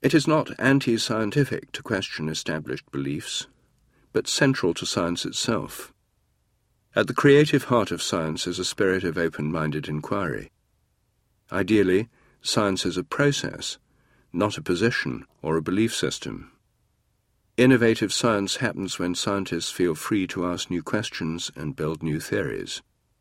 It is not anti-scientific to question established beliefs, but central to science itself. At the creative heart of science is a spirit of open-minded inquiry. Ideally, science is a process, not a position or a belief system. Innovative science happens when scientists feel free to ask new questions and build new theories.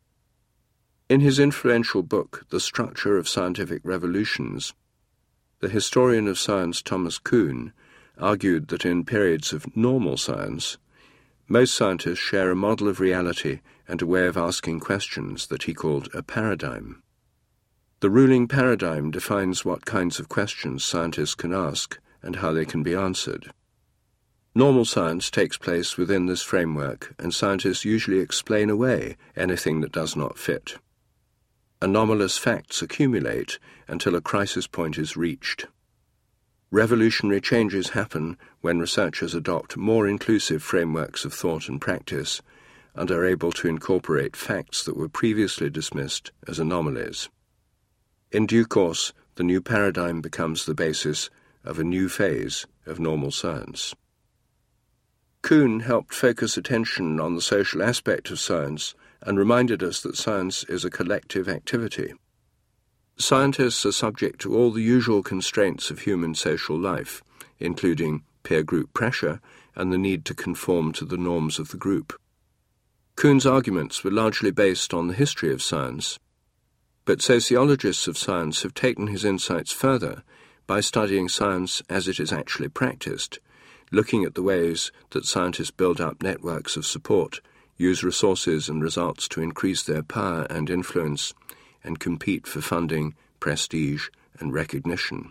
In his influential book, The Structure of Scientific Revolutions, the historian of science Thomas Kuhn argued that in periods of normal science, most scientists share a model of reality and a way of asking questions that he called a paradigm. The ruling paradigm defines what kinds of questions scientists can ask and how they can be answered. Normal science takes place within this framework, and scientists usually explain away anything that does not fit. Anomalous facts accumulate until a crisis point is reached. Revolutionary changes happen when researchers adopt more inclusive frameworks of thought and practice and are able to incorporate facts that were previously dismissed as anomalies. In due course, the new paradigm becomes the basis of a new phase of normal science. Kuhn helped focus attention on the social aspect of science and reminded us that science is a collective activity. Scientists are subject to all the usual constraints of human social life, including peer group pressure and the need to conform to the norms of the group. Kuhn's arguments were largely based on the history of science, but sociologists of science have taken his insights further by studying science as it is actually practiced, looking at the ways that scientists build up networks of support, use resources and results to increase their power and influence, and compete for funding, prestige, and recognition.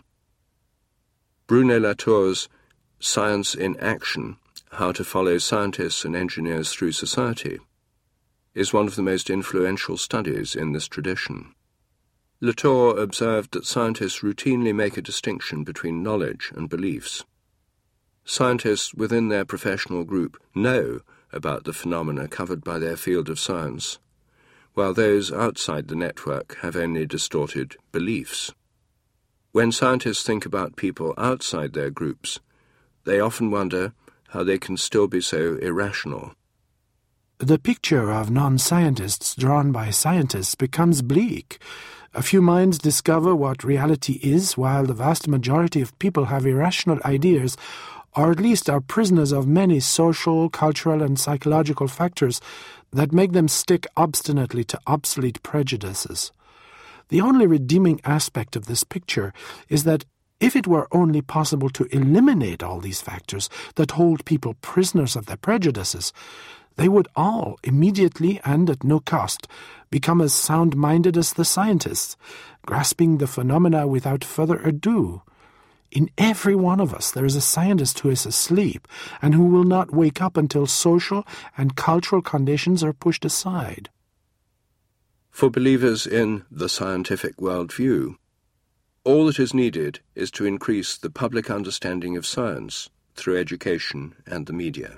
Bruno Latour's Science in Action, How to Follow Scientists and Engineers Through Society, is one of the most influential studies in this tradition. Latour observed that scientists routinely make a distinction between knowledge and beliefs. Scientists within their professional group know about the phenomena covered by their field of science, while those outside the network have only distorted beliefs. When scientists think about people outside their groups, they often wonder how they can still be so irrational. The picture of non-scientists drawn by scientists becomes bleak. A few minds discover what reality is, while the vast majority of people have irrational ideas, or at least are prisoners of many social, cultural, and psychological factors that make them stick obstinately to obsolete prejudices. The only redeeming aspect of this picture is that if it were only possible to eliminate all these factors that hold people prisoners of their prejudices, they would all, immediately and at no cost, become as sound-minded as the scientists, grasping the phenomena without further ado. In every one of us there is a scientist who is asleep and who will not wake up until social and cultural conditions are pushed aside. For believers in the scientific worldview, all that is needed is to increase the public understanding of science through education and the media.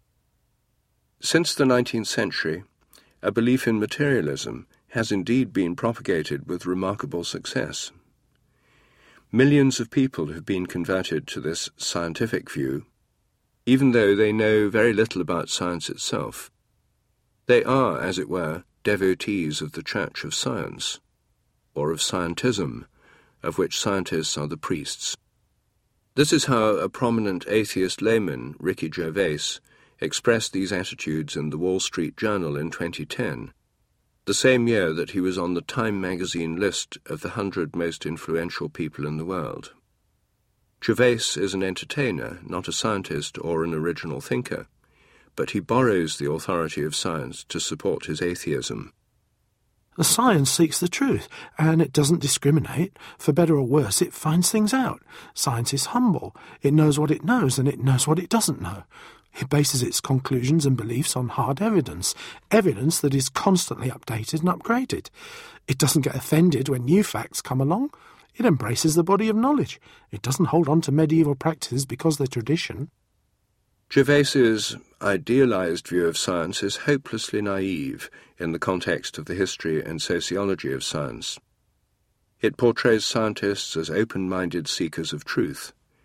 Since the 19th century, a belief in materialism has indeed been propagated with remarkable success. Millions of people have been converted to this scientific view, even though they know very little about science itself. They are, as it were, devotees of the Church of Science, or of scientism, of which scientists are the priests. This is how a prominent atheist layman, Ricky Gervais, expressed these attitudes in the Wall Street Journal in 2010, the same year that he was on the Time magazine list of the 100 most influential people in the world. Gervais is an entertainer, not a scientist or an original thinker, but he borrows the authority of science to support his atheism. The science seeks the truth, and it doesn't discriminate. For better or worse, it finds things out. Science is humble. It knows what it knows, and it knows what it doesn't know. It bases its conclusions and beliefs on hard evidence that is constantly updated and upgraded. It doesn't get offended when new facts come along. It embraces the body of knowledge. It doesn't hold on to medieval practices because they're tradition. Gervais's idealized view of science is hopelessly naive in the context of the history and sociology of science. It portrays scientists as open-minded seekers of truth,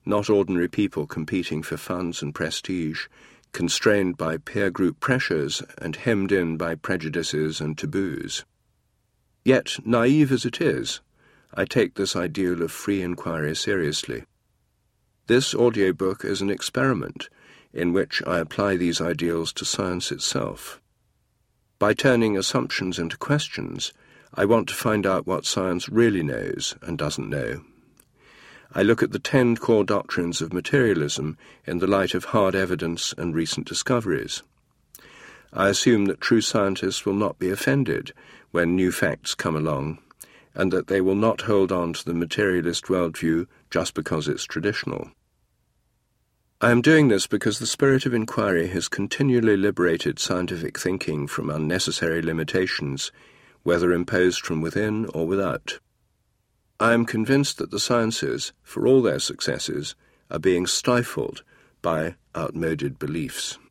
not ordinary people competing for funds and prestige, constrained by peer group pressures and hemmed in by prejudices and taboos. Yet, naive as it is, I take this ideal of free inquiry seriously. This audiobook is an experiment in which I apply these ideals to science itself. By turning assumptions into questions, I want to find out what science really knows and doesn't know. I look at the 10 core doctrines of materialism in the light of hard evidence and recent discoveries. I assume that true scientists will not be offended when new facts come along, and that they will not hold on to the materialist worldview just because it's traditional. I am doing this because the spirit of inquiry has continually liberated scientific thinking from unnecessary limitations, whether imposed from within or without. I am convinced that the sciences, for all their successes, are being stifled by outmoded beliefs.